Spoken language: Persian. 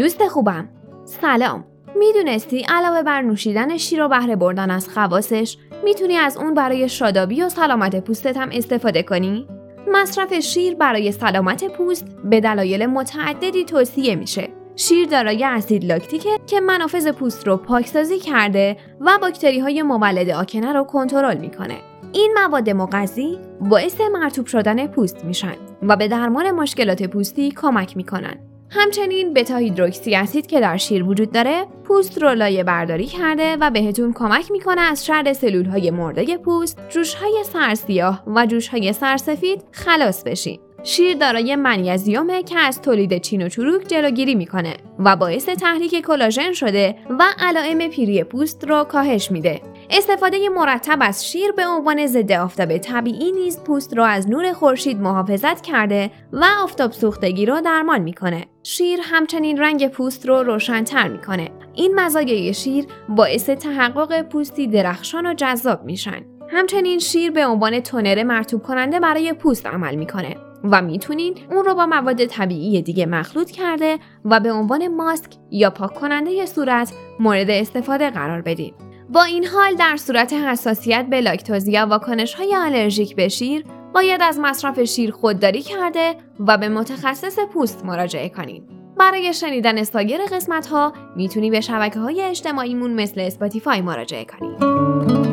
دوست خوبم، سلام. میدونستی علاوه بر نوشیدن شیر و بهره بردن از خواصش، میتونی از اون برای شادابی و سلامت پوستت هم استفاده کنی؟ مصرف شیر برای سلامت پوست به دلایل متعددی توصیه میشه. شیر دارای اسید لاکتیکه که منافذ پوست رو پاکسازی کرده و باکتری‌های مولد آکنه رو کنترل میکنه. این مواد مغذی باعث مرطوب شدن پوست میشن و به درمان مشکلات پوستی کمک میکنن. همچنین بتا هیدروکسی اسید که در شیر وجود داره، پوست رو لایه برداری کرده و بهتون کمک میکنه از شر سلول‌های مرده پوست، جوش‌های سرسیاه و جوش‌های سرسفید خلاص بشین. شیر دارای منیزیمه که از تولید چین و چروک جلوگیری میکنه و باعث تحریک کلاژن شده و علائم پیری پوست رو کاهش میده. استفاده مرتب از شیر به عنوان ضد آفتاب طبیعی نیز پوست رو از نور خورشید محافظت کرده و آفتاب سوختگی رو درمان میکنه. شیر همچنین رنگ پوست رو روشن‌تر میکنه. این مزایای شیر باعث تحقق پوستی درخشان و جذاب میشن. همچنین شیر به عنوان تونر مرطوب کننده برای پوست عمل میکنه و میتونین اون رو با مواد طبیعی دیگه مخلوط کرده و به عنوان ماسک یا پاک کننده صورت مورد استفاده قرار بدین. با این حال در صورت حساسیت به لاکتوز یا واکنش‌های آلرژیک به شیر، باید از مصرف شیر خودداری کرده و به متخصص پوست مراجعه کنین. برای شنیدن سایر قسمت‌ها میتونی به شبکه‌های اجتماعیمون مثل اسپاتیفای مراجعه کنین.